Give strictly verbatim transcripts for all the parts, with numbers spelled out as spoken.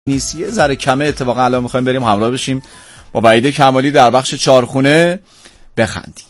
نیست، یه ذره کمه. اتفاقا الان میخوایم بریم همراه بشیم با وحید کمالی در بخش چارخونه بخندیم.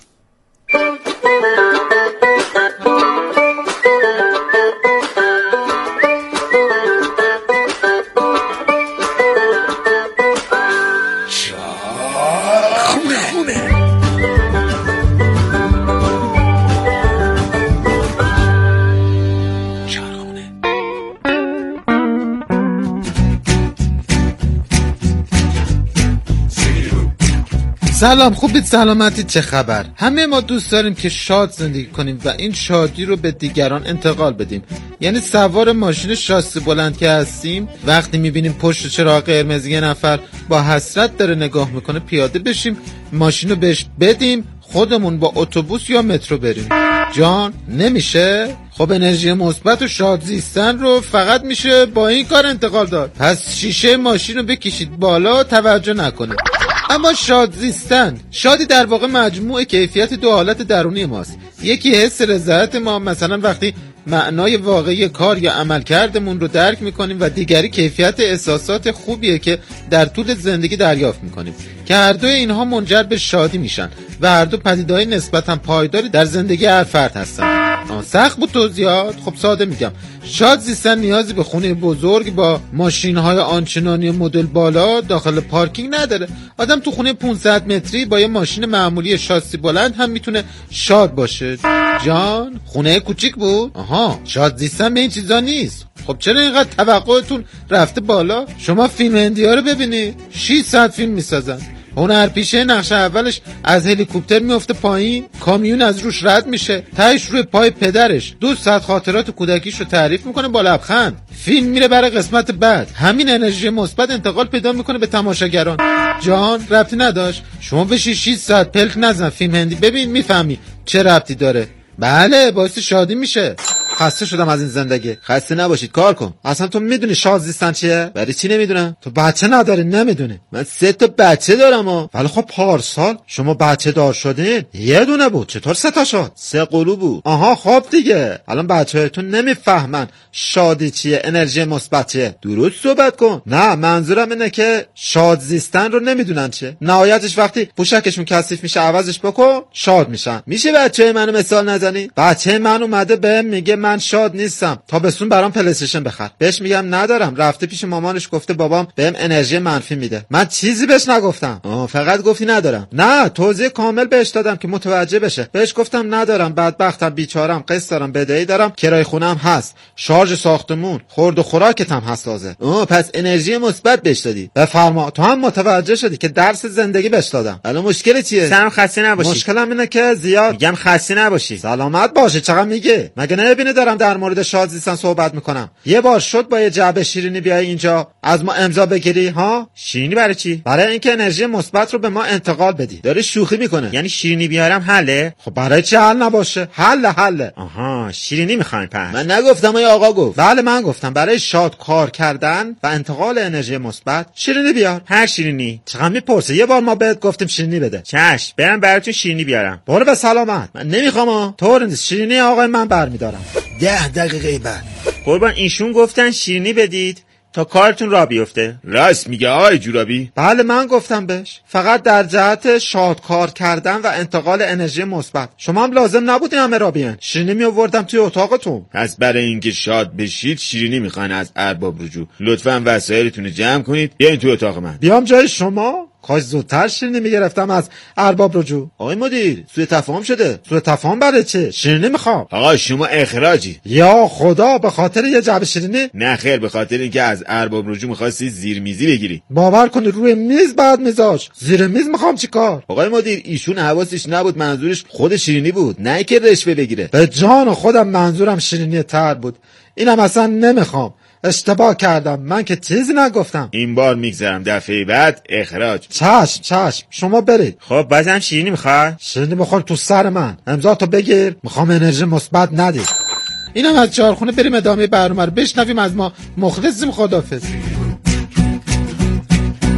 سلام، خوبید؟ سلامتی؟ چه خبر؟ همه ما دوست داریم که شاد زندگی کنیم و این شادی رو به دیگران انتقال بدیم. یعنی سوار ماشین شاسی بلند که هستیم، وقتی میبینیم پشت چراغ قرمز یه نفر با حسرت داره نگاه میکنه، پیاده بشیم، ماشین رو بهش بدیم، خودمون با اتوبوس یا مترو بریم. جان نمیشه؟ خب انرژی مثبت و شاد زیستن رو فقط میشه با این کار انتقال داد. پس شیشه ماشین رو بکشید بالا، توجه نکنید. اما شاد زیستن، شادی در واقع مجموع کیفیت دو حالت درونی ماست. یکی حس رضایت ما، مثلا وقتی معنای واقعی کار یا عمل کردمون رو درک میکنیم، و دیگری کیفیت احساسات خوبیه که در طول زندگی دریافت میکنیم، که هر دوی اینها منجر به شادی میشن و هر دو پدیده‌های نسبتاً پایداری در زندگی هر فرد هستن. سخت بود توضیحات؟ خب ساده میگم. شاد زیستن نیازی به خونه بزرگ با ماشین‌های آنچنانی مدل بالا داخل پارکینگ نداره. آدم تو خونه پانصد متری با یه ماشین معمولی شاسی بلند هم میتونه شاد باشه. جان خونه کوچیک بود؟ آها، شاد زیستن به این چیزا نیست. خب چرا اینقدر توقعتون رفته بالا؟ شما فیلم هندی‌ها رو ببینید، ششصد فیلم میسازن. هنرپیشه نقش اولش از هلیکوپتر میفته پایین، کامیون از روش رد میشه، تهش روی پای پدرش دو ساعت خاطرات کودکیش رو تعریف میکنه با لبخند. فیلم میره برای قسمت بعد. همین انرژی مثبت انتقال پیدا میکنه به تماشاگران. جان ربطی نداشت. شما بشی شش ساعت پلک نزن فیلم هندی ببین، میفهمی چه ربطی داره. بله باعث شادی میشه. خسته شدم از این زندگی. خسته نباشید، کار کن. اصلا تو میدونی شاد زیستن چیه؟ برای چی نمیدونم؟ تو بچه نداری؟ نمیدونی من سه تا بچه دارم ها. ولی خب پارسال شما بچه دار شدین، یه دونه بود، چطور سه تا شد؟ سه قلو بود. آها خب دیگه الان بچه‌هاتون نمیفهمن شادی چیه، انرژی مثبت چیه. درست صحبت کن. نه منظورم اینه که شاد زیستن رو نمیدونن چیه. نهایتش وقتی پوشکشون کثیف میشه عوضش بکن شاد میشن. میشه بچه منو مثال نزنی؟ بچه من اومده بهم میگه من شاد نیستم، تابستون برام پلی استیشن بخر. بهش میگم ندارم. رفته پیش مامانش گفته بابام بهم انرژی منفی میده. من چیزی بهش نگفتم. آه فقط گفتی ندارم. نه توضیح کامل بهش دادم که متوجه بشه. بهش گفتم ندارم، بدبختم، بیچارم، قسط دارم، بدهی دارم، کرایه خونم هست، شارژ ساختمون، خورد و خوراکت هم هست تازه. آه پس انرژی مثبت بهش دادی. بفرما. تو هم متوجه شدی که درس زندگی بهش دادم. الان مشکل چیه؟ سلام خسته نباشی. مشکلم اینه که زیاد میگم خسته نباشی. سلامت باشه. چقدر میگه؟ مگه نمیبینی دارم در مورد شاد زیستن صحبت میکنم؟ یه بار شد با یه جعبه شیرینی بیای اینجا از ما امضا بگیری ها؟ شیرینی برای چی؟ برای اینکه انرژی مثبت رو به ما انتقال بدی. داره شوخی میکنه. یعنی شیرینی بیارم حله؟ خب برای چی حل نباشه؟ حل حله. آها شیرینی میخواین پس؟ من نگفتم، ای آقا گفت. بله من گفتم برای شاد کار کردن و انتقال انرژی مثبت شیرینی بیار. هر شیرینی؟ چقدر میپرسه؟ یه بار ما بهت گفتیم شیرینی بده. چش برم براتون شیرینی بیارم. برو به سلامت. من نمیخوام. طور نیست. شیرینی آقای من برمیدارم. ده دقیقه بعد. قربان ایشون گفتن شیرینی بدید تا کارتون را بیفته. راست میگه آقای جورابی؟ بله من گفتم بهش، فقط در جهت شادکار کردن و انتقال انرژی مثبت. شما هم لازم نبودین همه را بیان. شیرینی می آوردم توی اتاقتون. پس برای اینکه شاد بشید شیرینی میخواین از ارباب رجوع. لطفاً وسایلتون رو جمع کنید بیاین تو اتاق من. بیام جای شما؟ کاش زودتر شیرینی میگرفتم از ارباب رجوع. آقای مدیر سوء تفاهم شده. سوء تفاهم برای چه؟ شیرینی میخوام. آقا شما اخراجی. یا خدا، به خاطر یه جعبه شیرینی؟ نه خیر، به خاطر اینکه از ارباب رجوع می‌خواستی زیر میزی بگیری. باور کنی روی میز بعد میذاش. زیر میز میخوام چیکار؟ آقای مدیر ایشون حواسش نبود، منظورش خود شیرینی بود، نه که رشوه بگیره. به جان خودم منظورم شیرینی تر بود. اینم اصلا نمیخوام. اشتباه کردم، من که چیزی نگفتم. این بار میگذرم، دفعه بعد اخراج. چشم چشم شما برید. خب بازم شیرینی میخوای؟ شیرینی بخور تو سر من. امضا تو بگیر. میخوام انرژی مثبت ندی. اینم از چهارخونه. بریم ادامه برنامه رو بشنویم از ما. مخلصیم. خداحافظ.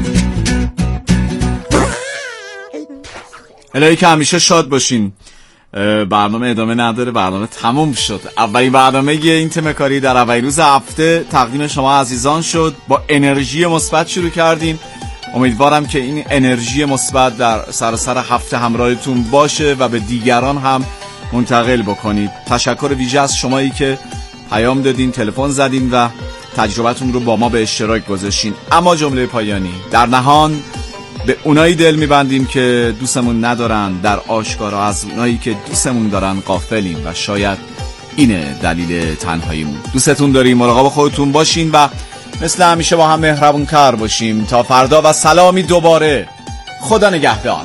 الهی که همیشه شاد باشین. برنامه ادامه نداره، برنامه تموم شد. اولین برنامه این تیم کاری در اولین روز هفته تقدیم شما عزیزان شد. با انرژی مثبت شروع کردیم. امیدوارم که این انرژی مثبت در سراسر هفته همراهتون باشه و به دیگران هم منتقل بکنید. تشکر ویژه از شمایی که پیام دادین، تلفن زدین و تجربتون رو با ما به اشتراک گذاشتین. اما جمله پایانی، در نهان به اونایی دل میبندیم که دوستمون ندارن، در آشکارا از اونایی که دوستمون دارن غافلیم و شاید اینه دلیل تنهاییمون. دوستتون داریم، مراقب خودتون باشین و مثل همیشه با هم مهربون کار باشیم. تا فردا و سلامی دوباره. خدا نگهدار.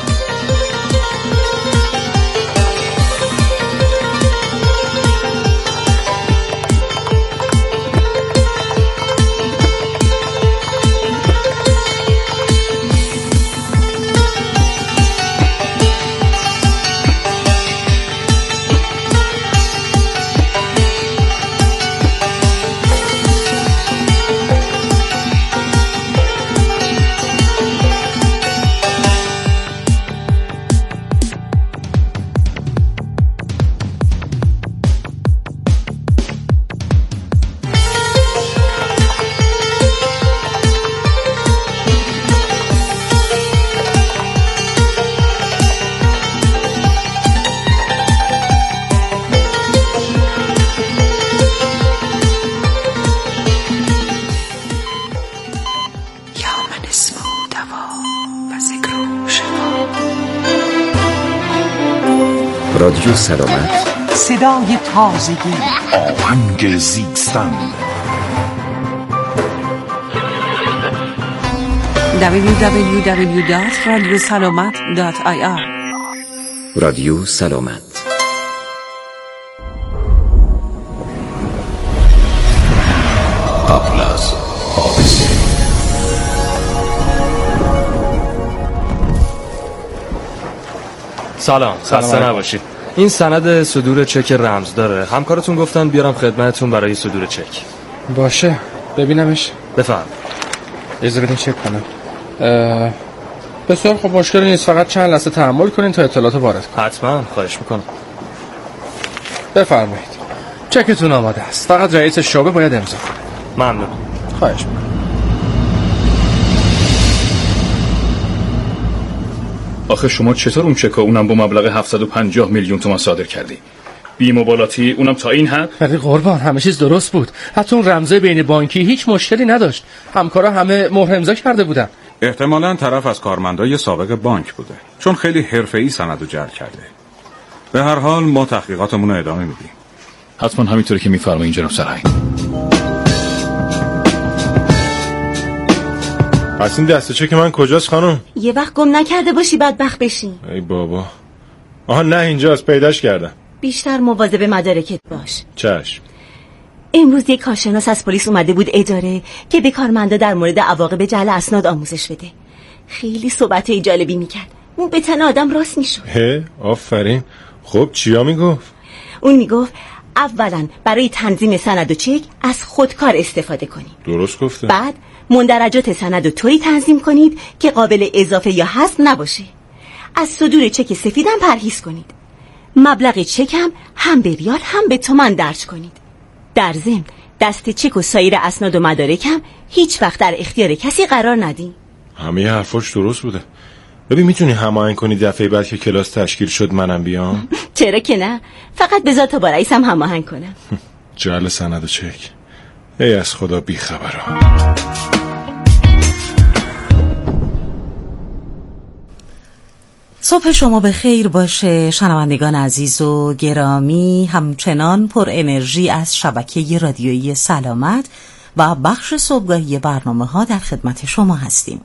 رادیو سلامت، صدای تازگی، آهنگ زیستن. دبلیو دبلیو دبلیو دات رادیو سلامت دات آی آر. رادیو سلامت. قبل از حادثه. سلام، خسته نباشید. این سند صدور چک رمز داره. همکارتون گفتن بیارم خدمتتون برای صدور چک. باشه، ببینمش. بفرم. اجازه بدین چک کنم. بسیار خب، مشکلی نیست. فقط چند لحظه تحمل کنین تا اطلاعات وارد کنم. حتما، خواهش میکنم. بفرمایید. چکتون آماده است. فقط رئیس شعبه باید امضا کنه. ممنون. خواهش میکنم. آخه شما چطور اون چکا اونم با مبلغ هفتصد و پنجاه میلیون تومان صادر کردی؟ بی مبالاتی اونم تا این حد؟ ولی قربان، همه چیز درست بود. حتی اون رمزای بین بانکی هیچ مشکلی نداشت. همکارا همه مهر امضا کرده بودن. احتمالاً طرف از کارمندای سابق بانک بوده، چون خیلی حرفه‌ای سندو جعل کرده. به هر حال ما تحقیقاتمون رو ادامه میدیم. حتما همینطوری که میفرمایید جناب سرهنگ. پس این دسته چک من کجاست خانم؟ یه وقت گم نکرده باشی بدبخت بشی. ای بابا. آها نه، اینجاست، پیداش کردم. بیشتر مواظب مدارکت باش. چشم. امروز یک کارشناس از پلیس اومده بود اداره که به کارمندا در مورد عواقب جعل اسناد آموزش بده. خیلی صحبت جالبی میکرد. اون به تن آدم راست میشد. هه، آفرین. خب چیا میگفت؟ اون میگفت اولا برای تنظیم سند و چک از خودکار استفاده کنید. درست گفته. بعد مندرجات سند و طوری تنظیم کنید که قابل اضافه یا حذف نباشه. از صدور چک سفیدم پرهیز کنید. مبلغ چک هم هم به ریال هم به تومان درج کنید. در ضمن دست چک و سایر اسناد و مدارک هم هیچ وقت در اختیار کسی قرار ندین. همه حرفاش درست بوده. ببین میتونی هماهنگ کنی دفعه بعد که کلاس تشکیل شد منم بیام؟ چرا که نه، فقط به ذات با رئیسم هماهنگ کنم. جعل سند و چک، ای از خدا بی خبرم. صبح شما به خیر باشه شنوندگان عزیز و گرامی. همچنان پر انرژی از شبکه رادیویی سلامت و بخش صبحگاهی برنامه ها در خدمت شما هستیم.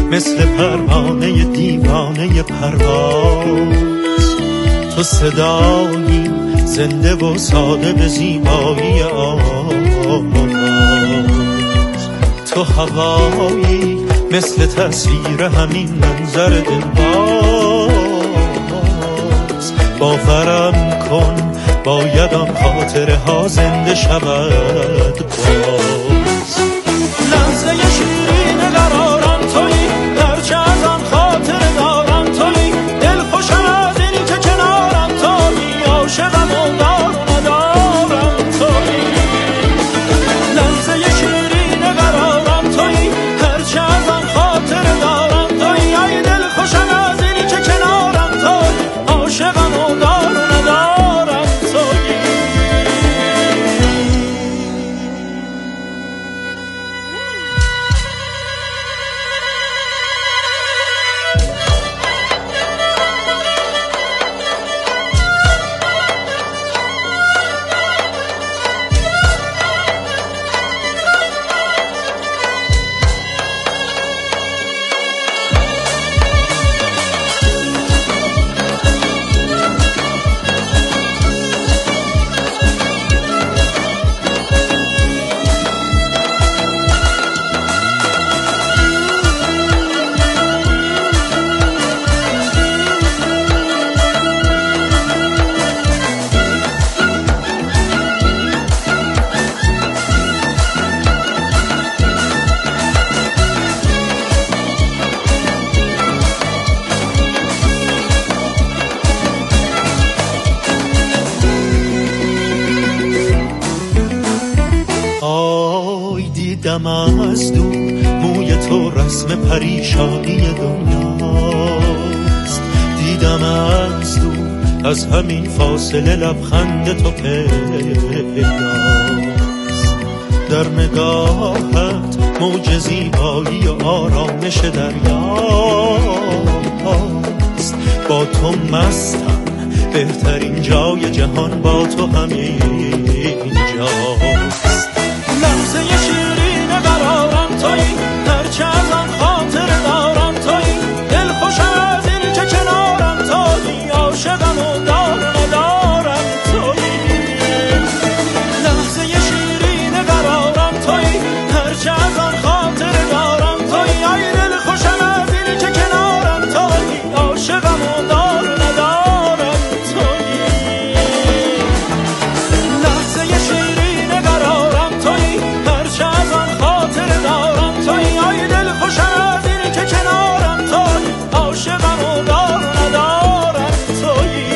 مثل پروانه دیوانه پرواز. تو صدایی زنده و ساده به زیبایی آواز. تو هوایی مثل تصویر همین منظر دلباز. باورم کن باید آن خاطره ها زنده شود باز. لحظه شیرین قرارم تویی، هرچه از آن خاطره دارم تویی. دل خوشم از اینی که کنارم تویی، عاشقم و دار و ندارم تویی. لحظه شیرین قرارم تویی، هرچه از آن خاطره دارم تویی. ای دل خوشم از اینی که کنارم تویی، عاشقم و دار و ندارم تویی. دیدم از دور موی تو رسم پریشانی دنیاست. دیدم از دور از همین فاصله لبخند تو پیداست. در نگاهت موج زیبایی و آرامش دریاست. با تو مستم، بهترین جای جهان با تو همینجاست. لحظه شیرین قرارم تویی، هرچه از آن خاطره دارم تویی. دل خوشم از این که کنارم تویی، عاشقم و دار ندارم تویی. لحظه شیرین قرارم تویی، هرچه از آن خاطره دارم تویی. ای دل خوشم از این که کنارم تویی، عاشقم و دار ندارم تویی. لحظه شیرین قرارم تویی، هرچه از آن خاطره دارم تویی. ای دل خوشم از این که کنارم تویی، عاشقم و دار ندارم تویی.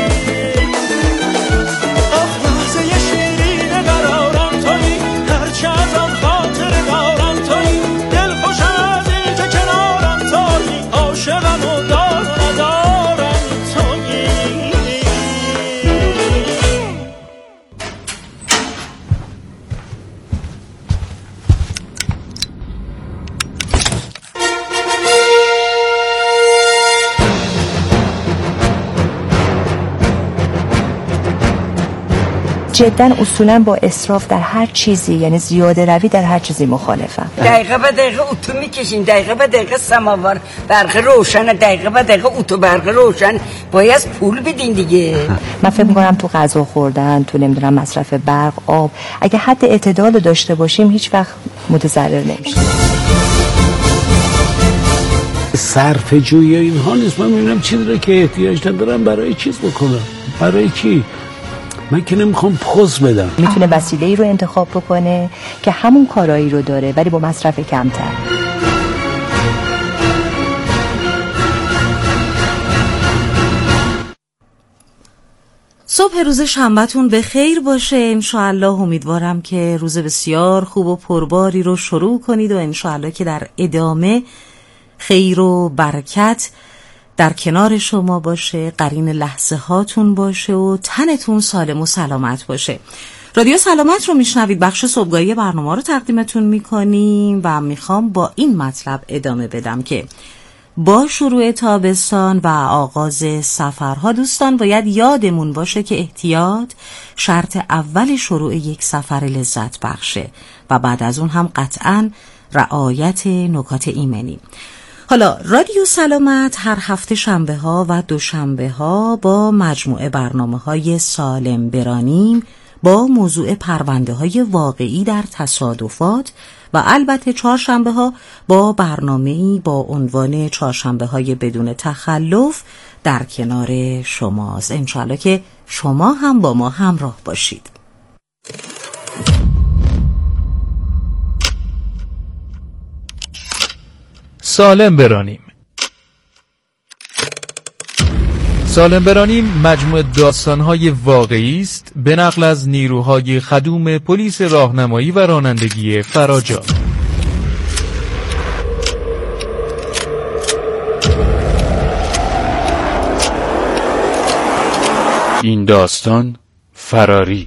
آه لحظه شیرین قرارم تویی، هرچه از آن خاطره دارم تویی. دل خوشم از این که کنارم تویی، عاشقم و دار ندارم تویی. جدا اصولا با اسراف در هر چیزی، یعنی زیاده روی در هر چیزی مخالفم. دقیقه به دقیقه اتو میکشین، دقیقه به دقیقه سماوار برق روشن، دقیقه به دقیقه اتو برق روشن. باید پول بدین دیگه. من فکر میکنم تو غذا خوردن، تو نمیدونم مصرف برق، آب، اگه حد اعتدال داشته باشیم هیچ وقت متضرر نمیشیم. صرف جویی اینها نیست. من میبینم چیزی رو که احتیاج ندارم برای چیز بکنم. برای چی؟ من که نمیخوام پوز بدم. میتونه وسیله ای رو انتخاب بکنه که همون کارایی رو داره ولی با مصرف کمتر. صبح روز شنبه‌تون به خیر باشه. انشاءالله امیدوارم که روز بسیار خوب و پرباری رو شروع کنید و انشاءالله که در ادامه خیر و برکت در کنار شما باشه، قرین لحظه هاتون باشه و تنتون سالم و سلامت باشه. رادیو سلامت رو میشنوید. بخش صبحگاهی برنامه رو تقدیمتون میکنیم و میخوام با این مطلب ادامه بدم که با شروع تابستان و آغاز سفرها دوستان باید یادمون باشه که احتیاط شرط اول شروع یک سفر لذت بخشه و بعد از اون هم قطعاً رعایت نکات ایمنی. حالا رادیو سلامت هر هفته شنبه ها و دوشنبه ها با مجموعه برنامه های سالم برانیم با موضوع پرونده های واقعی در تصادفات و البته چهارشنبه ها با برنامه‌ای با عنوان چهارشنبه های بدون تخلف در کنار شماست. انشالله که شما هم با ما همراه باشید. سالم برانیم. سالم برانیم مجموعه داستان‌های واقعی است به نقل از نیروهای خدوم پلیس راهنمایی و رانندگی فراجا. این داستان فراری.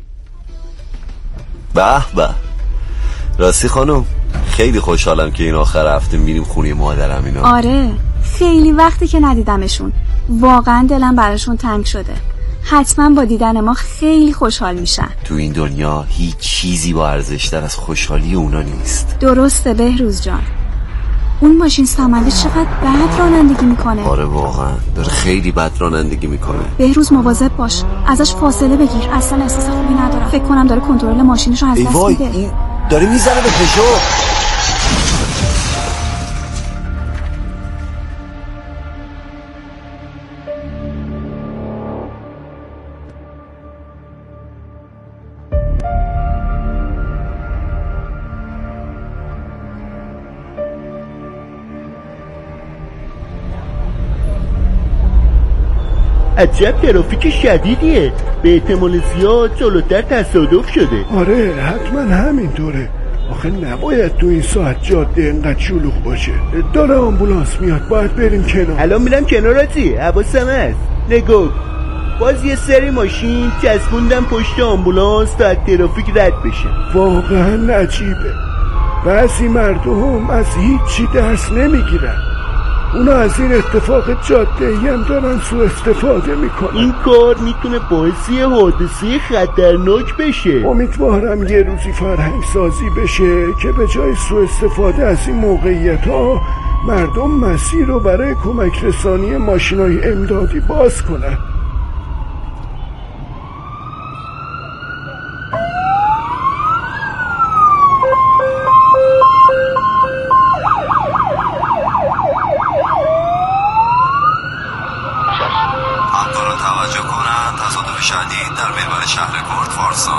به به، راستی خانم خیلی خوشحالم که این آخر هفته میریم خونه مادرم اینا. آره خیلی وقتی که ندیدمشون، واقعا دلم براشون تنگ شده. حتما با دیدن ما خیلی خوشحال میشن. تو این دنیا هیچ چیزی با ارزش‌تر از خوشحالی اونا نیست. درسته بهروز جان. اون ماشین سمنده چقدر بد رانندگی میکنه. آره واقعا داره خیلی بد رانندگی میکنه. بهروز مواظب باش، ازش فاصله بگیر. اصلا احساس خوبی ندارم. فکر کنم داره کنترل ماشینش رو از دست میده. این داره میزنه به پژو. عجب ترافیک شدیدیه، به احتمال زیاد جلوتر تصادف شده. آره حتما همینطوره. آخه نباید تو این ساعت جاده اینقدر شلوغ باشه. داره آمبولانس میاد، باید بریم کنار. الان میرم کناراتی، حواسم هست. نگو باز یه سری ماشین چسبوندن پشت آمبولانس تا از ترافیک رد بشه. واقعا عجیبه، بعضی مردم از هیچی درس نمیگیرن. اونا از این اتفاق جاده‌ای هم دارن سوء استفاده میکنن. این کار میتونه باعث یه حادثه خطرناک بشه. امیدوارم یه روزی فرهنگ سازی بشه که به جای سوء استفاده از این موقعیت ها مردم مسیر رو برای کمک رسانی ماشینای امدادی باز کنن. شدید در محور شهر کردفارسان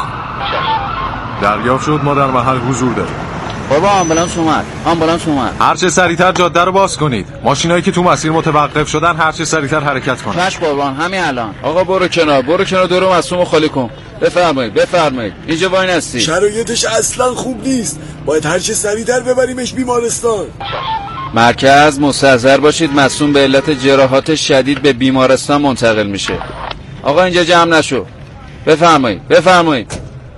دریافت شد، ما در محل حضور داریم. بابا آمبولانس اومد، آمبولانس اومد. هر چه سریعتر جاده رو باز کنید. ماشینایی که تو مسیر متوقف شدن هر چه سریعتر حرکت کنن. چشم قربان، همین الان. آقا برو کنار، برو کنار، دورو مصومو خالی کن. بفرمایید بفرمایید، اینجا وای نستی. شرایطش اصلا خوب نیست، باید هر چه سریعتر ببریمش بیمارستان. مرکز مستحضر باشید، مصوم به علت جراحات شدید به بیمارستان منتقل میشه. آقا اینجا جمع نشو. بفرمایید بفرمایید.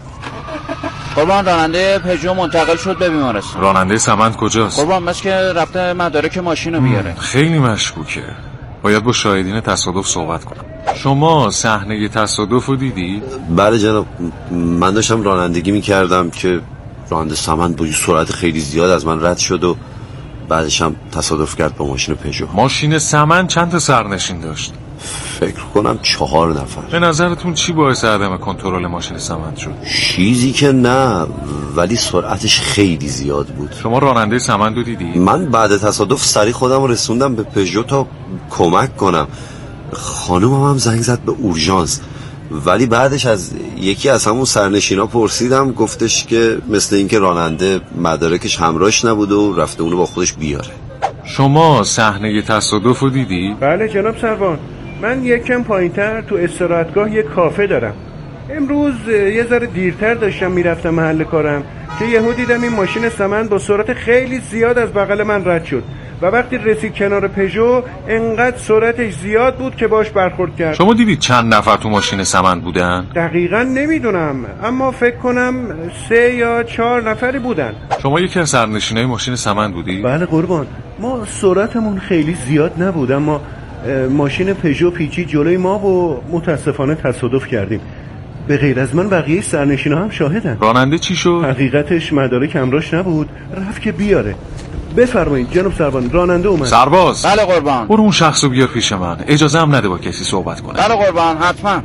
قربان راننده پژو منتقل شد به بیمارستان. راننده سمند کجاست؟ قربان مثل که رفته مدارک ماشینو بیاره. خیلی مشکوکه، باید با شاهدین تصادف صحبت کنم. شما صحنه تصادف رو دیدی؟ بله جناب، من داشتم رانندگی میکردم که راننده سمند با سرعت خیلی زیاد از من رد شد و بعدش هم تصادف کرد با ماشین پژو. ماشین سمند چند تا سرنشین داشت؟ فکر کنم چهار نفر. به نظرتون چی باعث عدم کنترل ماشین سمند شد؟ چیزی که نه، ولی سرعتش خیلی زیاد بود. شما راننده سمند رو دیدی؟ من بعد تصادف سریع خودم رسوندم به پژو تا کمک کنم. خانومم هم زنگ زد به اورژانس، ولی بعدش از یکی از همون سرنشینا پرسیدم، گفتش که مثل اینکه راننده مدارکش همراهش نبود و رفته اونو با خودش بیاره. شما صحنه تصادف رو دیدی؟ بله جناب سروان، من یکم پایینتر تو استراحتگاه یک کافه دارم. امروز یه ذره دیرتر داشتم میرفتم محل کارم که یهو دیدم این ماشین سمند با سرعت خیلی زیاد از بغل من رد شد و وقتی رسید کنار پژو انقدر سرعتش زیاد بود که باش برخورد کرد. شما دیدید چند نفر تو ماشین سمند بودن؟ دقیقاً نمیدونم، اما فکر کنم سه یا چهار نفری بودن. شما یکی از سرنشینای ماشین سمند بودی؟ بله قربان، ما سرعتمون خیلی زیاد نبود، اما ماشین پژو پیچید جلوی ما و متاسفانه تصادف کردیم. به غیر از من بقیه سرنشینا هم شاهدن. راننده چی شد؟ حقیقتش مدارک همراهش نبود، رفت که بیاره. بفرمایید جناب سروان، راننده اومد. سرباز. بله قربان. برو اون شخصو بیار پیش من. اجازه هم نده با کسی صحبت کنه. بله قربان، حتما.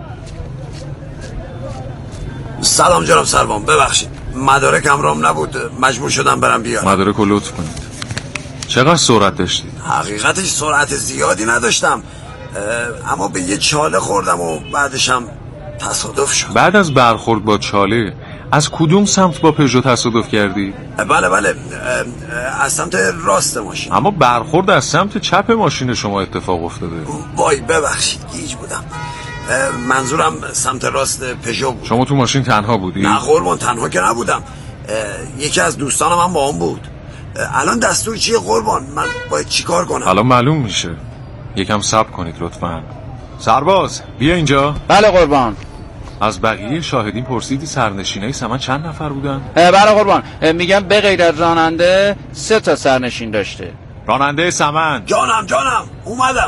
سلام جناب سروان، ببخشید مدارک همراهم نبود، مجبور شدم برم بیارم. مدارک رو لطف کنید. چقدر سرعت داشتی؟ حقیقتش سرعت زیادی نداشتم، اما به یه چاله خوردم و بعدش هم تصادف شد. بعد از برخورد با چاله از کدوم سمت با پژو تصادف کردی؟ بله بله از سمت راست ماشین. اما برخورد از سمت چپ ماشین شما اتفاق افتاده. وای ببخشید گیج بودم، منظورم سمت راست پژو بود. شما تو ماشین تنها بودی؟ نه قربان تنها که نبودم، یکی از دوستانم هم با هم بود. الان دستور چیه قربان؟ من باید چیکار کنم؟ الان معلوم میشه، یکم صبر کنید لطفاً. سرباز بیا اینجا. بله قربان. از بقیه شاهدین پرسیدی سرنشینای سمن چند نفر بودن؟ بله قربان، میگم به غیر از راننده سه تا سرنشین داشته. راننده سمن. جانم جانم اومدم.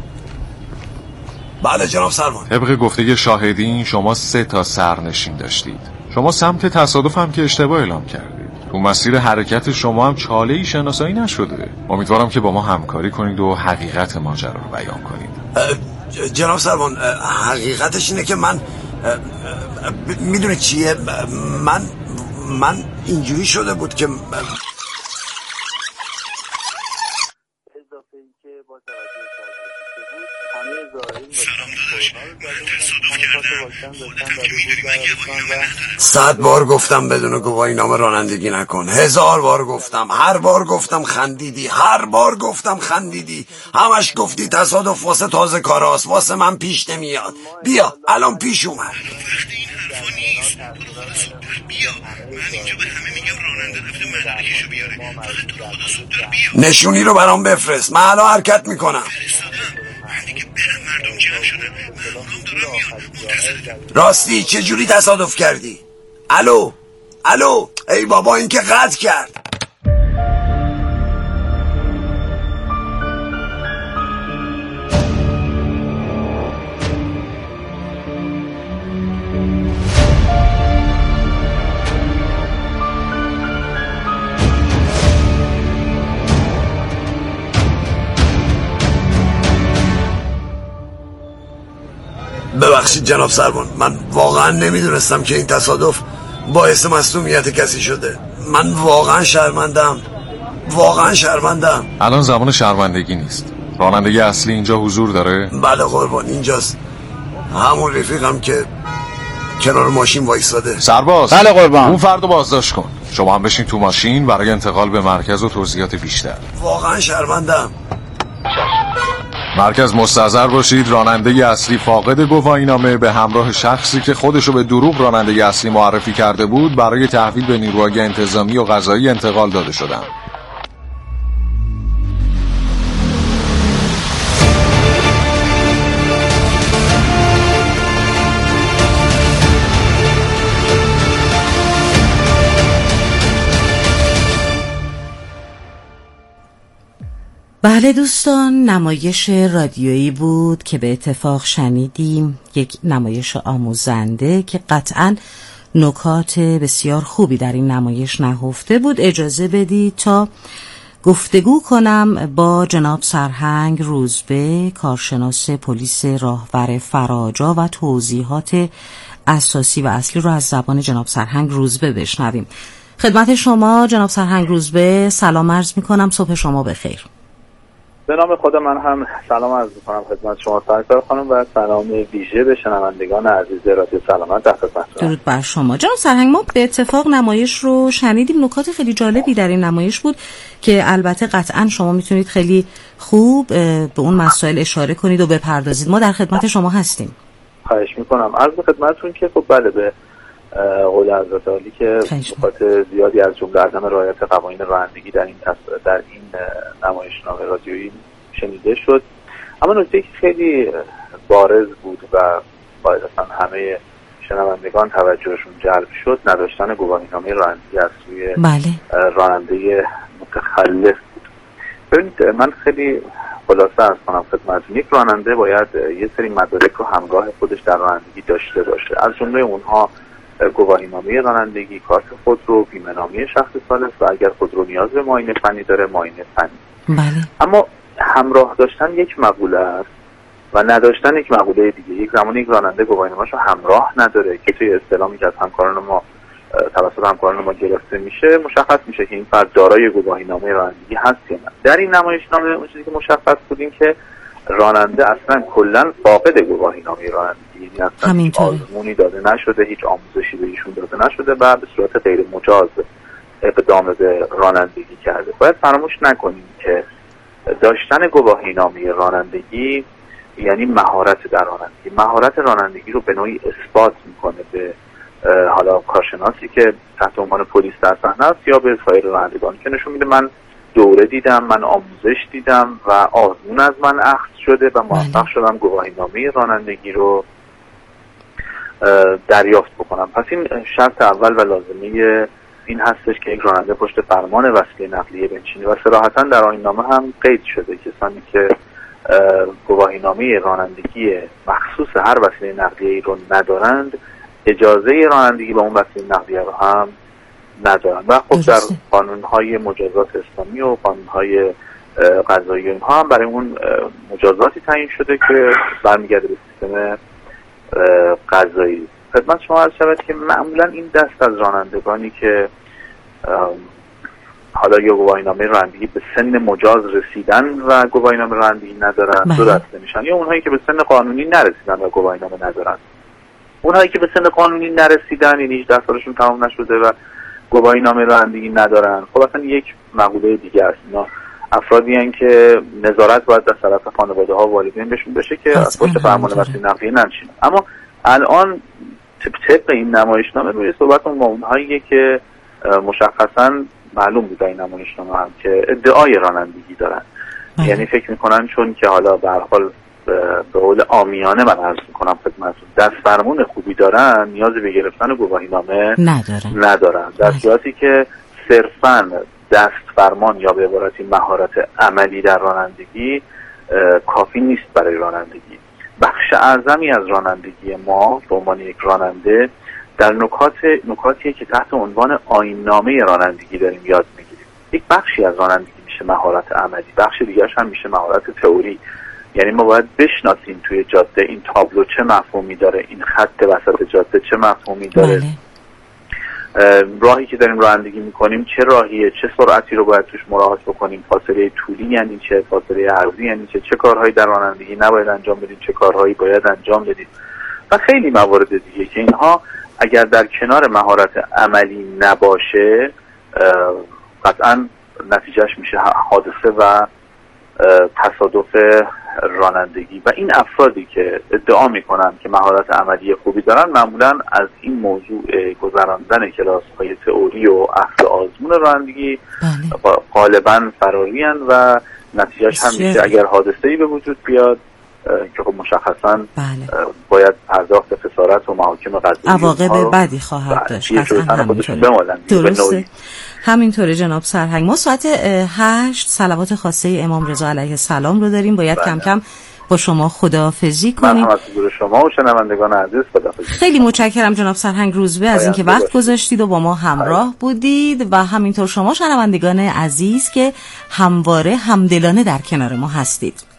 بله جناب سروان. طبق گفته شاهدین شما سه تا سرنشین داشتید. شما سمت تصادف هم که اشتباه اعلام کردید. تو مسیر حرکت شما هم چاله‌ای شناسایی نشده. امیدوارم که با ما همکاری کنید و حقیقت ماجرا رو بیان کنید. جناب سروان حقیقتش اینه که من میدونه چیه، من من اینجوری شده بود که صد بار گفتم بدون گواهی نامه رانندگی نکن، هزار بار گفتم، هر بار گفتم خندیدی، هر بار گفتم خندیدی، همش گفتی تصادف واسه تازه کاراست، واسه من پیش نمیاد. بیا الان پیش اومد. نشونی رو برام بفرست، من الان حرکت میکنم. راستی چه جوری تصادف کردی؟ الو الو ای بابا این که قطع کرد. ببخشید جناب سروان، من واقعا نمیدونستم که این تصادف باعث مصدومیت کسی شده. من واقعا شرمندم، واقعا شرمندم. الان زمان شرمندگی نیست. راننده اصلی اینجا حضور داره؟ بله قربان اینجاست، همون رفیقم که کنار ماشین وایساده. سرباز. بله قربان. اون فردو بازداشت کن. شما هم بشین تو ماشین برای انتقال به مرکز و توضیحات بیشتر. واقعا شرمندم. مرکز مستحضر باشید، راننده اصلی فاقد گواهینامه به همراه شخصی که خودشو به دروغ راننده اصلی معرفی کرده بود برای تحویل به نیروهای انتظامی و قضایی انتقال داده شدند. بله دوستان، نمایش رادیویی بود که به اتفاق شنیدیم، یک نمایش آموزنده که قطعاً نکات بسیار خوبی در این نمایش نهفته بود. اجازه بدید تا گفتگو کنم با جناب سرهنگ روزبه، کارشناس پلیس راهور فراجا و توضیحات اساسی و اصلی رو از زبان جناب سرهنگ روزبه بشنویم. خدمت شما جناب سرهنگ روزبه، سلام عرض می کنم، صبح شما بخیر. به نام خدا من هم سلام عرض می‌کنم خدمت شما سرکار خانم و سلام ویژه به شنوندگان عزیز رادیو سلامت در خدمتتون. درود بر شما جناب سرهنگ. ما به اتفاق نمایش رو شنیدیم، نکات خیلی جالبی در این نمایش بود که البته قطعا شما میتونید خیلی خوب به اون مسائل اشاره کنید و بپردازید. ما در خدمت شما هستیم. خواهش می‌کنم. عرض به خدمتتون که خب بله به قول حضرت عالی که نکات زیادی از جمله عدم رعایت قوانین رانندگی در این در این نمایشنامه رادیویی شنیده شد، اما نکته که خیلی بارز بود و باید اصلا همه شنوندگان توجهشون جلب شد نداشتن گواهینامه رانندگی از سوی بله. راننده متخلف بود. ببینید من خیلی خلاصه عرض کنم خدمتتون، یک راننده باید یه سری مدارک رو همراه خودش در رانندگی داشته باشه. از جمله اونها گواهینامه رانندگی، کارت خودرو، بیمه‌نامه شخص ثالث و اگر خودرو نیاز به معاینه فنی داره معاینه فنی. بله. اما همراه داشتن یک مقوله است و نداشتن یک مقوله دیگه. یک زمانی یک راننده گواهینامه‌شو همراه نداره که توی استعلامی که از همکاران ما توسط همکاران ما گرفته میشه مشخص میشه که این فرد دارای گواهینامه رانندگی هست یا نه. در این نمایشنامه اون چیزی که مشخص بود این که راننده اصلا کلا فاقد گواهینامه رانندگی، یعنی اصلا هیچ آزمونی داده نشده، هیچ آموزشی به ایشون داده نشده و به صورت غیر مجاز اقدام به رانندگی کرده. باید فراموش نکنیم که داشتن گواهینامه رانندگی یعنی مهارت در رانندگی. مهارت رانندگی رو به نوعی اثبات میکنه به حالا کارشناسی که تحت عنوان پلیس در صحنه است یا به سایر رانندگان که نشون میده من دوره دیدم، من آموزش دیدم و آزمون از من اخذ شده و موفق شدم گواهینامه رانندگی رو دریافت بکنم. پس این شرط اول و لازمه این هستش که یک راننده پشت فرمان وسیله نقلیه بنشینه و صراحتاً در آیین‌نامه هم قید شده کسانی که گواهینامه رانندگی مخصوص هر وسیله نقلیه‌ای رو ندارند اجازه رانندگی با اون وسیله نقلیه رو هم ندارند و خب در قانون‌های مجازات اسلامی و قانون‌های قضایی اینها هم برای اون مجازاتی تعیین شده که برمیگرده به سیستم قضایی. خدمت شما عرض شود که معمولا این دست از رانندگانی که حالا یا گواهینامه رانندگی به سن مجاز رسیدن و گواهینامه رانندگی ندارن دو دسته میشن، یا اونهایی که به سن قانونی نرسیدن و گواهینامه ندارن. اونهایی که به سن قانونی نرسیدن یعنی هجده سالشون تمام نشده و گواهینامه رانندگی ندارن، خب اصلا یک مقوله دیگه است. اینا افرادی هستند که نظارت باید از طرف خانواده ها و والدین بهشون بشه که از پشت فرمان وسیله نقلیه ننشینن. اما الان طبق این نمایشنامه روی صحبتون با اونهایی که مشخصاً معلوم بود این نمایشنامه هم که ادعای رانندگی دارن، یعنی فکر میکنن چون که حالا به هر حال به قول عامیانه من عرض میکنم خدمتتون دست فرمون خوبی دارن نیاز به گرفتن گواهینامه ندارن ندارن در صورتی که صرفاً دست فرمان یا به عبارتی مهارت عملی در رانندگی کافی نیست برای رانندگی. بخش اعظمی از رانندگی ما به عنوان یک راننده در نکات نکاتیه که تحت عنوان آیین‌نامه رانندگی داریم یاد میگیریم. یک بخشی از رانندگی میشه مهارت عملی، بخش دیگرش هم میشه مهارت تئوری. یعنی ما باید بشناسیم توی جاده این تابلو چه مفهومی داره، این خط وسط جاده چه مفهومی داره، راهی که داریم رانندگی میکنیم چه راهیه، چه سرعتی رو باید توش مراعات بکنیم، فاصله طولی یعنی چه، فاصله عرضی یعنی چه، چه کارهایی در رانندگی نباید انجام بدیم، چه کارهایی باید انجام بدیم و خیلی موارد دیگه که اینها اگر در کنار مهارت عملی نباشه قطعا نتیجهش میشه حادثه و تصادف رانندگی. و این افرادی که ادعا میکنن که مهارت عملی خوبی دارن معمولا از این موضوع گذراندن کلاس های تئوری و اخذ آزمون رانندگی غالبا فرارین و نتیجهش هم میشه اگر حادثه‌ای به وجود بیاد که خب مشخصا بله. باید پرداخت خسارت و محاکم قضایی عواقب بدی خواهد داشت. درسته. همینطوره جناب سرهنگ. ما ساعت هشت صلوات خاصه امام رضا علیه السلام رو داریم، باید بله. کم کم با شما خداحافظی کنیم. من هم از حضور شما و شنوندگان عزیز خداحافظی. خیلی متشکرم جناب سرهنگ روزبه از اینکه وقت گذاشتید و با ما همراه بودید و همینطور شما شنوندگان عزیز که همواره همدلانه در کنار ما هستید.